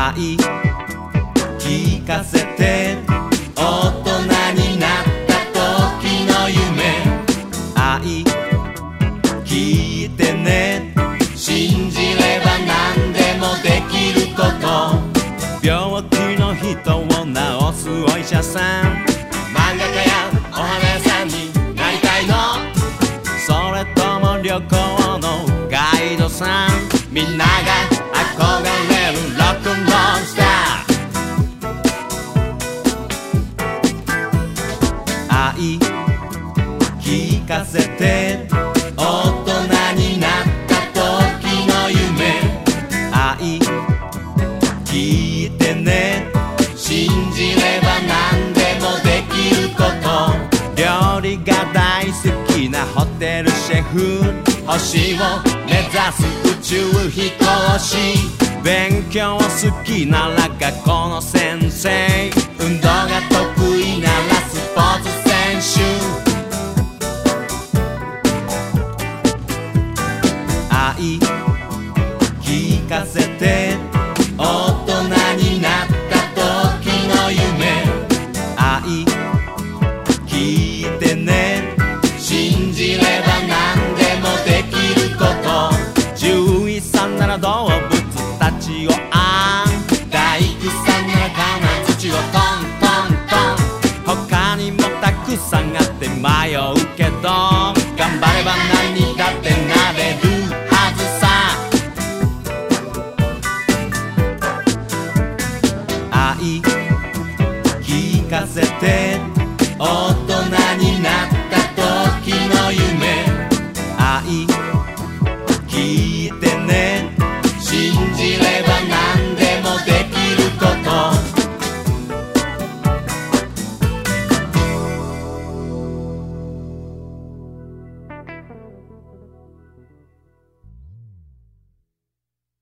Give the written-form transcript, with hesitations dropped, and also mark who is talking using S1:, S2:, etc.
S1: 愛聞かせて大人になった時の夢愛聞いてね信じれば何でもできること病気の人を治すお医者さん漫画家やお花屋さんになりたいのそれとも旅行のガイドさんみんなが憧れるロックンロールスター愛聞かせて大人になった時の夢愛聞いてね信じれば何でもできること料理が大好きなホテルシェフ星を目指す宇宙飛行士勉強好きなら学校の先生運動が得意ならスポーツ選手愛聞かせて大人になった時の夢愛聞いてね信じれば何でもできること獣医さんなら動物たちを大工さんなら金槌をトントントン他にもたくさんあって迷うけど頑張れば何にだってなれるはずさ愛聞かせて大人になった時の夢愛聞いてね